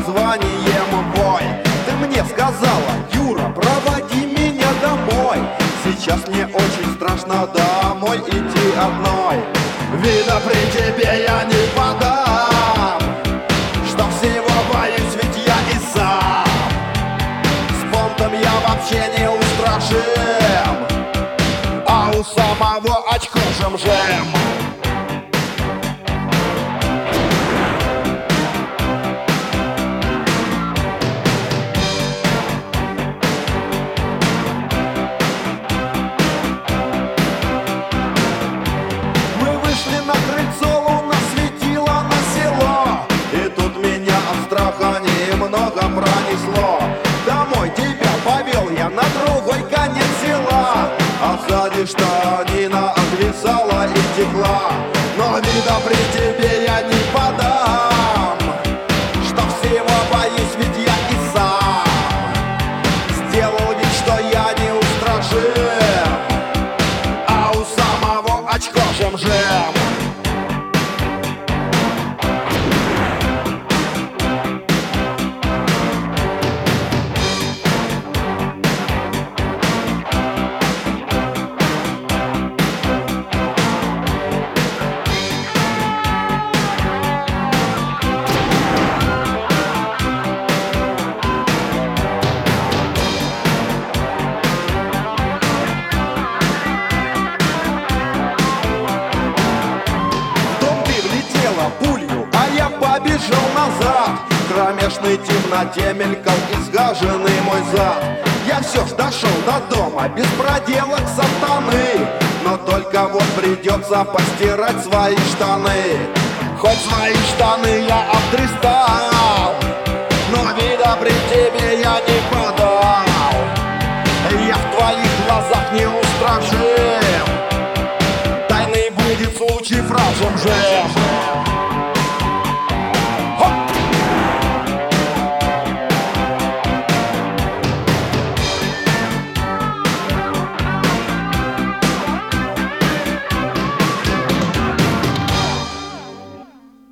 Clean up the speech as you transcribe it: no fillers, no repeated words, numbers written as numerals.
названием «Бой». Ты мне сказала: Юра, проводи меня домой. Сейчас мне очень страшно домой идти одной. Вида при тебе я не подам, что всего боюсь, ведь я и сам. С понтом я вообще не устрашим, а у самого очко жем-жем. На крыльцо луна светила на село, и тут меня от страха немного пронесло. Домой тебя повел я на другой конец села, а сзади штанина отвисала и текла. Но вида при тебе я не подам, что всего боюсь, ведь я и сам. Сделал вид, что я не устрашим, а у самого очко жем-жем. Пулью, а я побежал назад. В кромешной темноте мелькал изгаженный мой зад. Я все ж дошел до дома без проделок сатаны, но только вот придется постирать свои штаны. Хоть свои штаны я обдристал, но вида при тебе я не подал. Я в твоих глазах не устрашим, тайный будет случай фразом же.